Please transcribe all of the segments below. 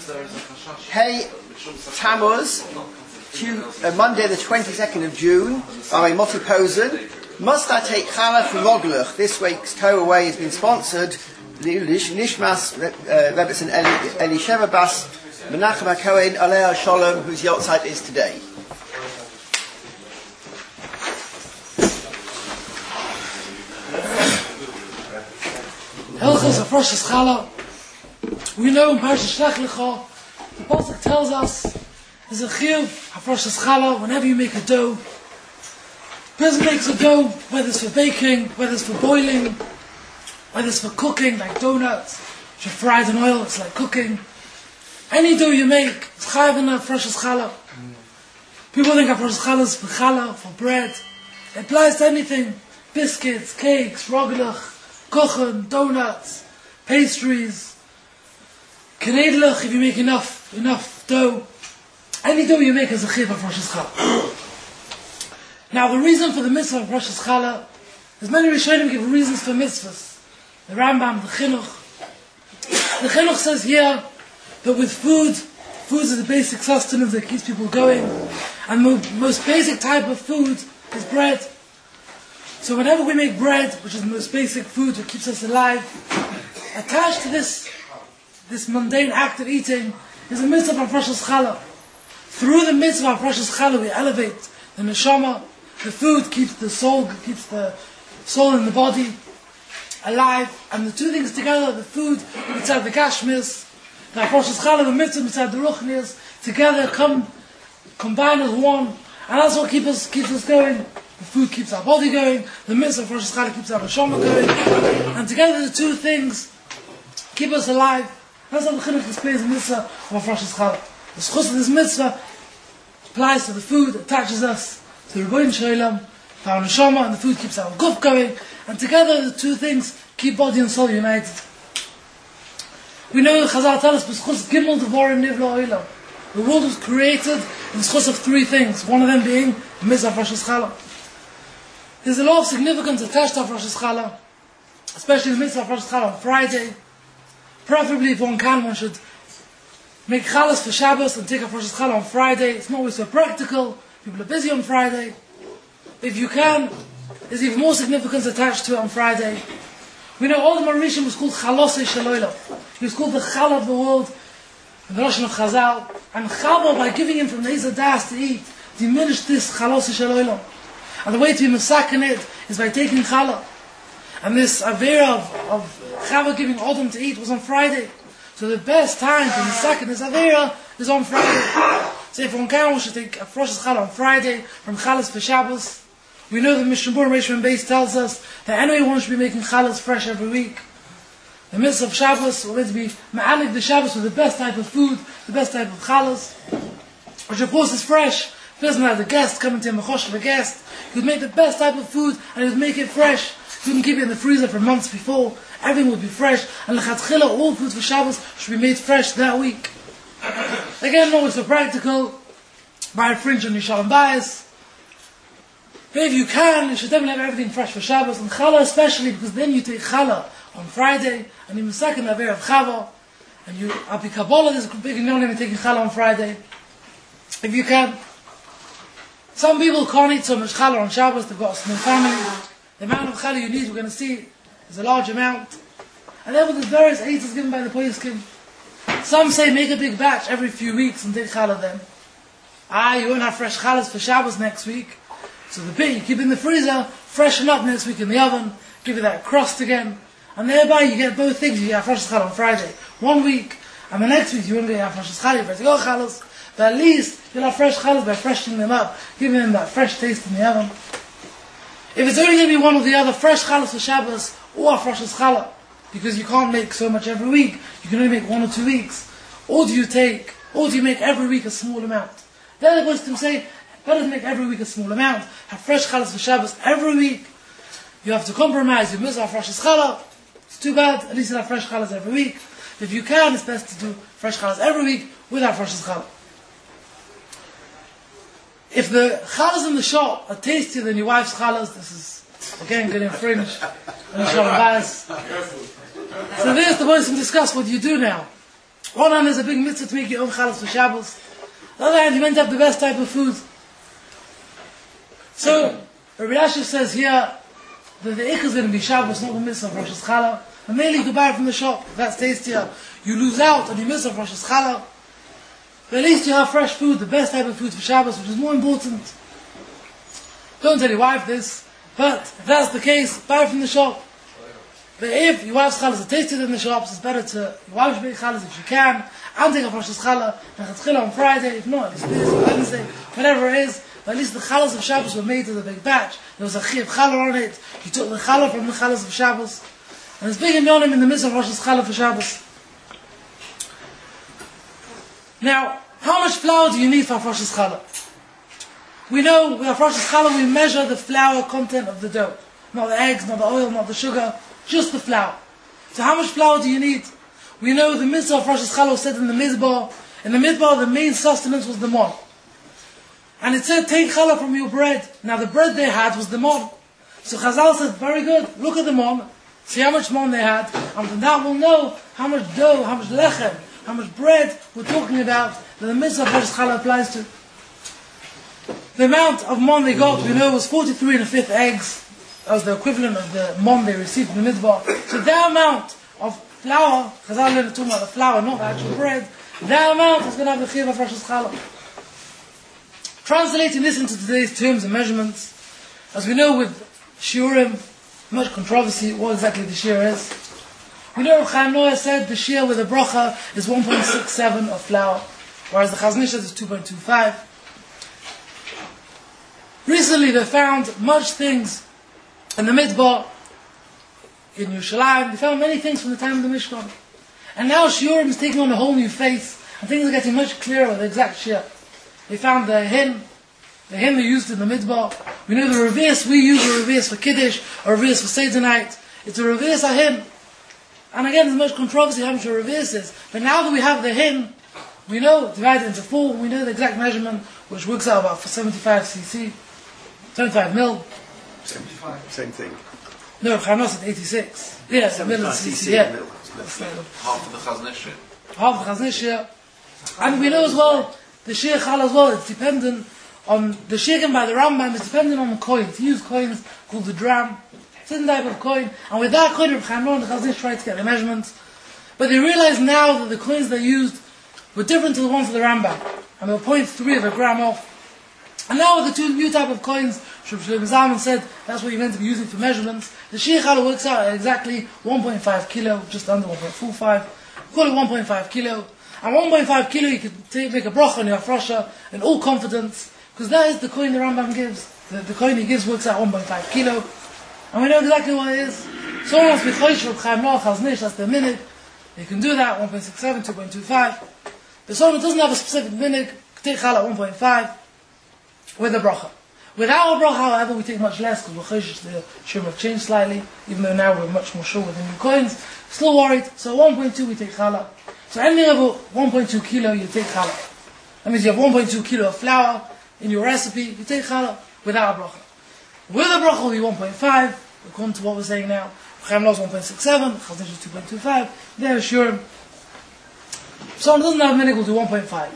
Hey Tammuz, Monday the 22nd of June, by Motti Posen. Must I take challah from Roglach? This week's Torah Way has been sponsored. Nishmas Rebbetzin Elisheva Bas Menachem HaKohen Alei Shalom, whose yahrzeit is today. Hilchos of Rosh Hashanah. We know in Parashat Shlach Lecha, the pasuk tells us there's a chiyuv of Rosh Hashanah whenever you make a dough. The person makes a dough, whether it's for baking, whether it's for boiling, whether it's for cooking, like donuts, which are fried in oil, it's like cooking. Any dough you make, it's chayav in Rosh Hashanah. People think of Rosh Hashanah as for challah, for bread. It applies to anything: biscuits, cakes, roglach, kochen, donuts, pastries, knedlach, if you make enough dough. Any dough you make is a chiyuv of Rosh Hashanah. Now the reason for the mitzvah of Rosh Hashanah, there's many Rishonim give reasons for mitzvahs. The Rambam, the Chinuch. The Chinuch says here that with food is the basic sustenance that keeps people going, and the most basic type of food is bread. So whenever we make bread, which is the most basic food that keeps us alive, attached to this mundane act of eating is a mitzvah of Rosh Hashanah. Through the mitzvah of Rosh Hashanah we elevate the neshama. The food keeps the soul in the body alive, and the two things together, the food inside the gashmis, the Rosh Hashanah, the mitzvah inside the ruchnias, together combine as one, and that's what keeps us going. The food keeps our body going, the mitzvah of Rosh Hashanah keeps our neshama going, and together the two things keep us alive. That's how the Chinuch explains the mitzvah of Rosh Hashanah. The schus of this mitzvah applies to the food, attaches us to the Rebbeinu Shalom, to our neshama, and the food keeps our guf going, and together the two things keep body and soul united. We know the Chazal tell us, b'schus gimel devorim nivla olam. The world was created in the schus of three things, one of them being the mitzvah of Rosh Hashanah. There's a lot of significance attached to Rosh Hashanah, especially the mitzvah of Rosh Hashanah on Friday. Preferably, if one should make chalas for Shabbos and take a Rosh Hashanah on Friday. It's not always so practical. People are busy on Friday. If you can, there's even more significance attached to it on Friday. We know all the Mauritian was called Chalosei Shaloila. He was called the Chal of the world, in the Russian of Chazal. And Chava, by giving him from the Eizer Das to eat, diminished this Chalosei Shaloila. And the way to be masakin it is by taking challah. And this avera of Chava giving Odom to eat was on Friday. So the best time to masakin this avera is on Friday. So if one can, we should take a Rosh Hashanah on Friday from Chalas for Shabbos. We know the Mishnah Berurah Reish Beis tells us that anyway one should be making Chalas fresh every week. The mitzvah of Shabbos will be ma'alik the Shabbos with the best type of food, the best type of Chalas, which of course is fresh. If he doesn't have the guest coming to him, a chosh of a guest, he would make the best type of food and he would make it fresh. He wouldn't keep it in the freezer for months before. Everything would be fresh. And l'chatchila, all food for Shabbos should be made fresh that week. Again, not always so practical. By a fringe on your shalom bias. But if you can, you should definitely have everything fresh for Shabbos. And challah especially, because then you take challah on Friday, and you second the aver of chava, and you, Api Kabbalah, there's a big union taking challah on Friday. If you can. Some people can't eat so much challah on Shabbos, they've got a small family. The amount of challah you need, we're going to see, is a large amount. And then with the various eights given by the poskim. Some say make a big batch every few weeks and take challah then. You won't have fresh challahs for Shabbos next week. So the bit you keep in the freezer, freshen up next week in the oven, give it that crust again. And thereby you get both things. You have fresh challah on Friday 1 week, and the next week you won't have fresh challah, you have to go challahs. But at least you'll have fresh challahs by freshening them up, giving them that fresh taste in the oven. If it's only going to be one or the other, fresh challahs for Shabbos or fresh challah, because you can't make so much every week, you can only make 1 or 2 weeks. Or do you make every week a small amount? Then the wisdom say, better to make every week a small amount, have fresh challahs for Shabbos every week. You have to compromise, you miss our fresh challah. It's too bad, at least you have fresh challahs every week. If you can, it's best to do fresh challahs every week without fresh challah. If the challahs in the shop are tastier than your wife's challahs, this is, again, going to infringe on the shalom bayis. So there's the voice and discuss, what do you do now? One hand is a big mitzvah to make your own challah for Shabbos. The other hand, you're meant to have the best type of food. So, Rabbi Yashiv says here that the ikh is going to be Shabbos, not the mitzvah of Rosh Hashanah. And mainly you can buy it from the shop. If that's tastier. You lose out on your mitzvah of Rosh Hashanah. But at least you have fresh food, the best type of food for Shabbos, which is more important. Don't tell your wife this, but if that's the case, buy it from the shop. But if your wife's challah is tastier than the shops, it's better to, your wife should make challah if she can, and take a Rosh Hashanah, and challah on Friday, if not, it's Thursday, Wednesday, whatever it is. But at least the challahs of Shabbos were made to the big batch. There was a chiv challah on it. You took the challah from the challahs of Shabbos. And it's big in Yonim in the midst of Rosh Hashanah for Shabbos. Now, how much flour do you need for Rosh Hashanah? We know with Rosh Hashanah we measure the flour content of the dough. Not the eggs, not the oil, not the sugar, just the flour. So how much flour do you need? We know the mitzvah of Rosh Hashanah was said in the Mizbar. In the Mizbar, the main sustenance was the mon. And it said, take challah from your bread. Now the bread they had was the mon. So Chazal said, very good, look at the mon, see how much mon they had, and from that we'll know how much dough, how much lechem, how much bread we're talking about that the mitzvah of Rosh Hashanah applies to. The amount of mon they got, we know, was 43 1/5 eggs. That was the equivalent of the mon they received from the midbar. So that amount of flour, Chazal are talking about the flour, not the actual bread, that amount is going to have the chiv of Rosh Hashanah. Translating this into today's terms and measurements, as we know with shiurim, much controversy what exactly the shiur is. We know Reb Chaim Noah said the shiur with a bracha is 1.67 of flour, whereas the Chazon Ish says 2.25. Recently they found much things in the Midbar, in Yerushalayim. They found many things from the time of the Mishkan. And now shiurim is taking on a whole new face, and things are getting much clearer with the exact shiur. They found the hymn they used in the Midbar. We know the reverse, we use a reverse for Kiddush, or a reverse for Seder night. It's a reverse a hymn. And again, there's much controversy how much a reverse is. But now that we have the hymn, we know, divided into 4, we know the exact measurement, which works out about for 75 cc, 75 mil. 75, same thing. No, Chanos said 86. Yeah, 75 cc, yeah. Half of the Chazon Ish. Half the Chazon Ish, yeah. And we know as well, the shiur challah as well, it's dependent on, the shiur given by the Rambam is dependent on the coins. He used coins called the dram. It's a type of coin. And with that coin, Reb Chaim Noah and the Chazon Ish tried to get the measurements. But they realized now that the coins they used were different to the ones of the Rambam. And they were 0.3 of a gram off. And now with the two new type of coins, Shlomo Zalman said that's what you're meant to be using for measurements. The shiur challah works out at exactly 1.5 kilo, just under 1.45. Call it 1.5 kilo. And 1.5 kilo you could make a bracha on your afrosha in all confidence, because that is the coin the Rambam gives. The coin he gives works out 1.5 kilo. And we know exactly what it is. Someone wants to be choish Reb Chaim Noah, Chazon Ish, that's the minhag. They can do that, 1.67, 2.25. But someone who doesn't have a specific minhag, take challah 1.5 with a bracha. Without a bracha, however, we take much less, because we're choish the shiur have changed slightly, even though now we're much more sure with the new coins. Still worried, so 1.2 we take challah. So anything over 1.2 kilo, you take challah. That means you have 1.2 kilo of flour in your recipe, you take challah without a bracha. With a bracha will be 1.5, according to what we're saying now. Chaim Noah is 1.67, Chazon Ish is 2.25, they're sure. Someone doesn't have minhag will do 1.5.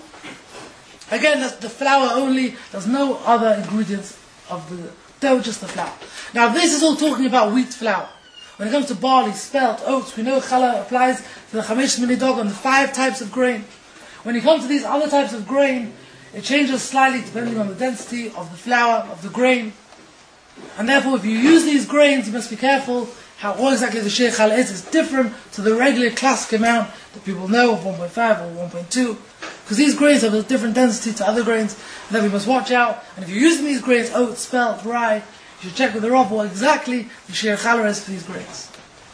Again, that's the flour only, there's no other ingredients of the dough, just the flour. Now this is all talking about wheat flour. When it comes to barley, spelt, oats, we know challah applies to the chamesh minidog on the 5 types of grain. When you come to these other types of grain, it changes slightly depending on the density of the flour, of the grain. And therefore, if you use these grains, you must be careful what exactly the shiur challah is. It's different to the regular classic amount that people know of 1.5 or 1.2. Because these grains have a different density to other grains that we must watch out. And if you're using these grains, oats, spelt, rye, you should check with the Rav what exactly the shiur challah is for these grains.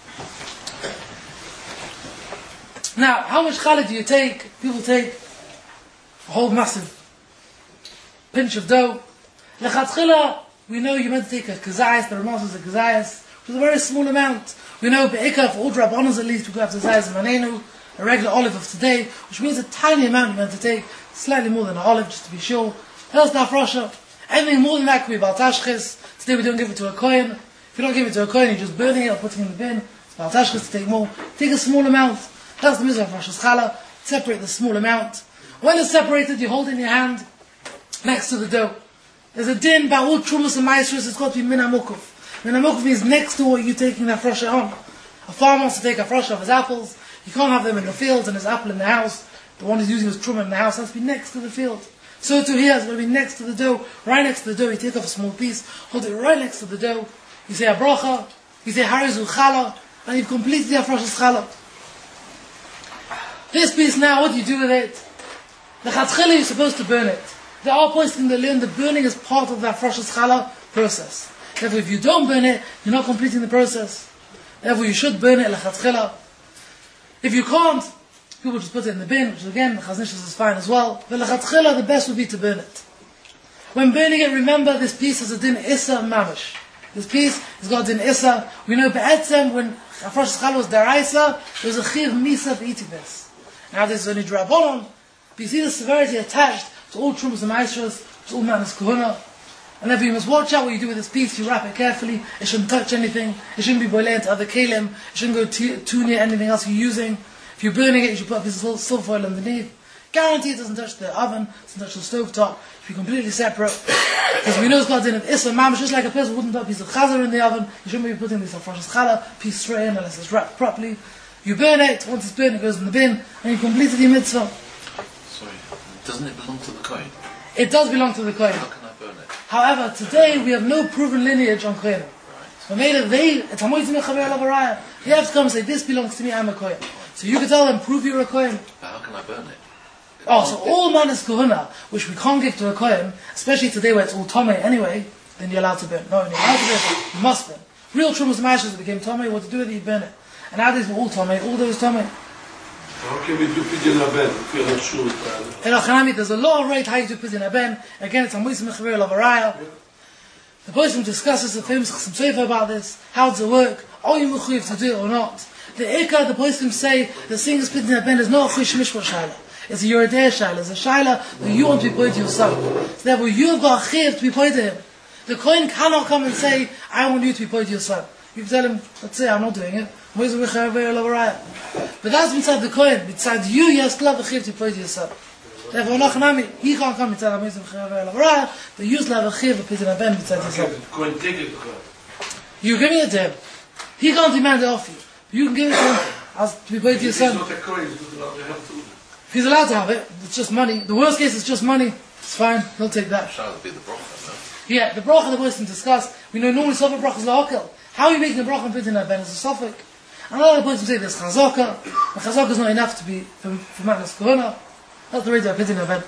Now, how much challah do you take? People take a whole massive pinch of dough. Lechatchila, we know you're meant to take a kazayas, the Ramah says a kazayas, which is a very small amount. We know be'ikah, for all Rabbanos at least, we could have kazayas manenu, a regular olive of today, which means a tiny amount you're meant to take, slightly more than an olive, just to be sure. That's not frosha. Anything more than that could be baltashchis. Today we don't give it to a kohen. If you don't give it to a kohen, you're just burning it or putting it in the bin. It's baltashchis to take more. Take a small amount. That's the mitzvah of Rosh Hashanah. separate the small amount. When it's separated, you hold it in your hand next to the dough. There's a din by all trumas and maestros, it's got to be min hamukuf. Min hamukuf means next to what you're taking the frosha on. A farmer wants to take a frosha of his apples, you can't have them in the fields and his apple in the house. The one he's using his truma in the house has to be next to the field. So too here, it's going to be next to the dough, right next to the dough. You take off a small piece, hold it right next to the dough. You say a bracha, you say harizu challah, and you've completed the frosha's challah. This piece now, what do you do with it? The chatchila, you're supposed to burn it. There are points in the learn the burning is part of the frosha's challah process. Therefore, if you don't burn it, you're not completing the process. Therefore, you should burn it lechatchila. If you can't, people just put it in the bin, which again, the chaznishas is fine as well. But lechatchila, the best would be to burn it. When burning it, remember this piece has a din issa mamish. This piece has got din issa. We know be'etzem, when frosha's challah was daraisa, there was a chiv misa for eating this. Now this is only drabonon, but you see the severity attached to all trumas and maestros, to all manas kohuna. And therefore you must watch out what you do with this piece. You wrap it carefully. It shouldn't touch anything. It shouldn't be boiled into other kelim. It shouldn't go too near anything else you're using. If you're burning it, you should put a piece of silver foil underneath. Guarantee it doesn't touch the oven, doesn't touch the stove top. It should be completely separate. Because we know it's got in of issa mamish, just like a person wouldn't put a piece of chazer in the oven. You shouldn't be putting this of frosha's challah piece straight in unless it's wrapped properly. You burn it. Once it's burned, it goes in the bin, and you completed your mitzvah. Sorry, doesn't it belong to the kohen? It does belong to the kohen. How can I burn it? However, today we have no proven lineage on kohenim. So made it it's a moitzim mechaber alavaraya. You have to come and say, this belongs to me, I'm a kohen. So you can tell them, prove you're a kohen. But how can I burn it? Oh, so all manas kohuna, which we can't give to a kohen, especially today where it's all tomei anyway, then you're allowed to burn. No, you're allowed to burn, you must burn. Real trumas and mashas that became tomei, what to do with it, you burn it. And nowadays we're all tomei, all those tomei. How can we do pidyon haben if you're not sure? There's a law right how you do pidyon haben. Again, it's a moitzim mechaber alavaraya. The person discusses the famous Chasam Sofer about this. How does it work? Are you mechuyev to do it or not? The Ikar, the person say, the thing is pidyon haben is not a chush mishpah shaila. It's a Yeridei shaila. It's a shaila that you want to be paid to yourself. So therefore, you've got a chiv to be paid to him. The kohen cannot come and say, I want you to be paid to your son. You can tell him, let's say, I'm not doing it. But that's inside the kohen. Inside you, you still have a chiv to be paid to yourself. Therefore, he can't come and tell him, but you still have a chiv to be paid to yourself. Kohen take it to her. You're giving it to him. He can't demand it off you. But you can give it to him as to be paid to your son. He's not a kohen, he's not allowed to have to. If he's allowed to have it, it's just money. The worst case is just money. It's fine, he'll take that. Shall be the bracha, no? Yeah, the bracha the person discussed. We know normally Sofik bracha is la'akel. How are you making the bracha and putting that ben is a Sofik? And a lot of person say there's chazaka. The chazaka is not enough to be for manas kohuna. That's the way they're putting that ben.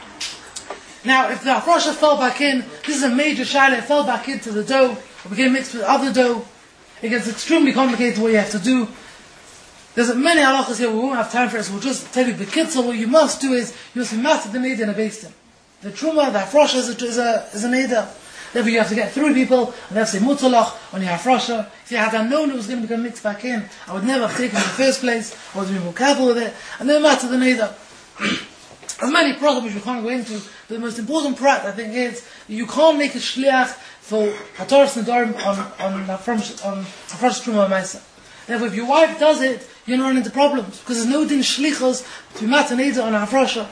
Now, if the afrosha fell back in, this is a major shaila. It fell back into the dough. It became mixed with other dough. It gets extremely complicated what you have to do. There's many halachas here, we won't have time for it, so we'll just tell you the kitzah. What you must do is, you must be matzah the neder in a bastin. The truma, the afrosha is a neder. Therefore you have to get through people, and they have to say mutalach on your afrosha. If you had known it was going to become mixed back in, I would never have taken it in the first place, I would have been more careful with it, and then matzah the neder. There's many problems which we can't go into, but the most important part, I think, is that you can't make a shliach for hatoras nedarim on afrosha truma ma'isa. Therefore, if your wife does it, you're not run into problems, because there's no din shlichos to be matzah neder on afrosha.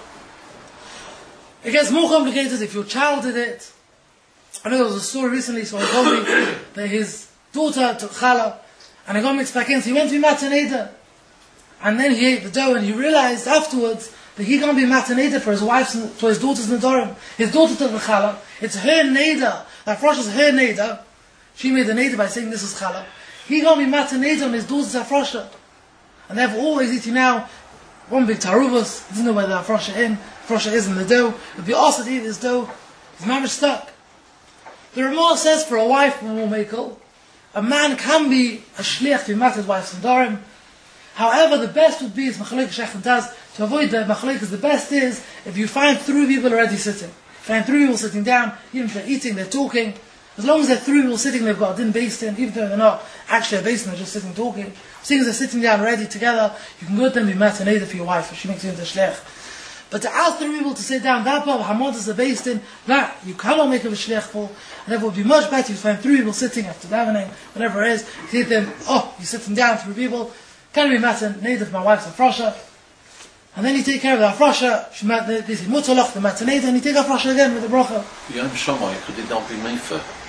It gets more complicated if your child did it. I know there was a story recently, someone told me that his daughter took challah, and it got mixed back in, so he went to be matzah neder. And then he ate the dough, and he realized afterwards that he can't be matzah neder for his daughter's nedarim. His daughter took the challah, it's her neder, that afrosha is her neder. She made the neder by saying this is challah. He can't be matzah neder on his daughter's afrosha. And therefore always eating now one big tarubas, he doesn't know where the afrosha is in the dough. It would be also to eat this dough. His mom is stuck. The Ramah says for a wife, a man can be a shliach to be matzah his wife's nedarim. However, the best would be, as Machalek Sheikh and Taz, to avoid the Machalek, the best is if you find 3 people already sitting. Find 3 people sitting down, even if they're eating, they're talking. As long as they're 3 people sitting, they've got a din based in, even though they're not actually a based in, they're just sitting talking. Seeing as they're sitting down ready together, you can go to them and be matzah neder for your wife, if she makes you into a shliach. But to ask 3 people to sit down, that part of Hamad is a based in, that you cannot make a shliach for, and therefore it would be much better if you find 3 people sitting after davening, whatever it is, you say to them, you're sitting down, 3 people, can I be matzah neder for my wife's afrosha? And then you take care of the afrasha, they say mutalach, the mataneda, and you take afrasha again with the bracha. Yom Shammai, could it not be Mefer?